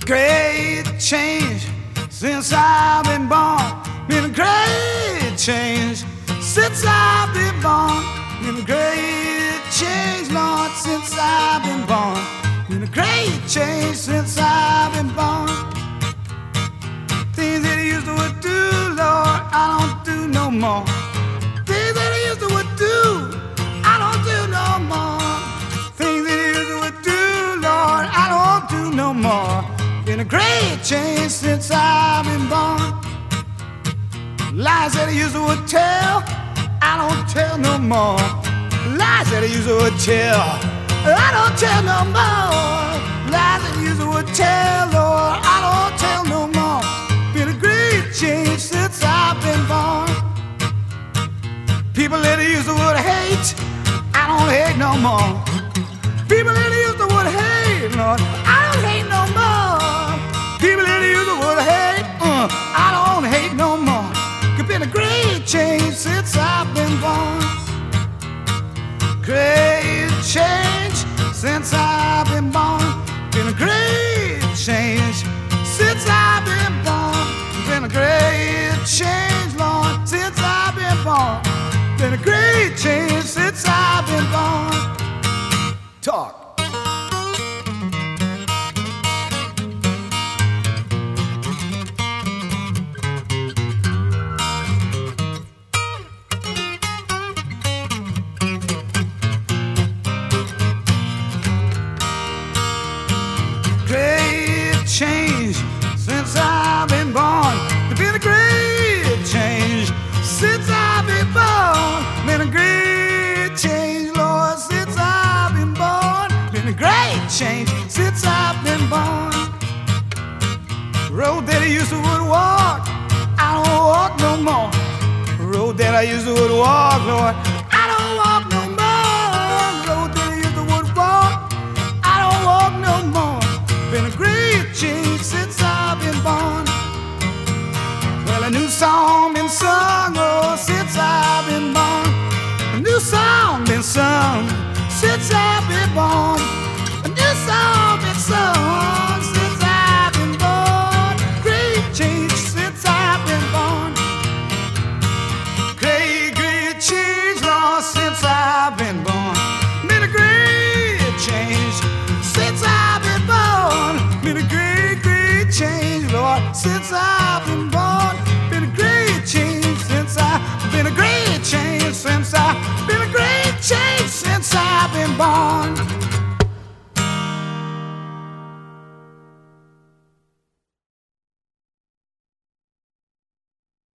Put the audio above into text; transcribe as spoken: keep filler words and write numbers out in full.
Great change since I've been born. Been a great change since I've been born. Been a great change, Lord, since I've been born. Been a great change since I've been born. Things that I used to would do, Lord, I don't do no more. Things that I used to would do, I don't do no more. Things that I used to would do, Lord, I don't do no more. Been a great change since I've been born. Lies that I used to would tell, I don't tell no more. Lies that I used to would tell, I don't tell no more. Lies that I used to would tell, Lord, I don't tell no more. Been a great change since I've been born. People that I used to would hate, I don't hate no more. People that I used to would hate, Lord, I don't hate no more. People that I used to would hate, uh, I don't hate no more. It's been a great change since I've been born. Great change since I've been born. Been a great change since I've been born. Been a great change, Lord, since I've been born. Been a great change since I've been born. Talk. Great change since I've been born. There's been a great change since I've been born. Been a great change, Lord, since I've been born. Been a great change since I've been born. Road that I used to would walk, I don't walk no more. Road that I used to would walk, Lord, I don't walk no more. Road that I used to would walk, I don't walk no more. Been a great change since I've been born. Well, a new song been sung, oh, since I've been born. A new song been sung since I've been born. A new song been sung since I've been born. Great change since I've been born. Great, great change, Lord, since I've been born. Been a great change since I've been born. Been a great, great change, Lord, since I've been born. Been a great change since I, been a great change since I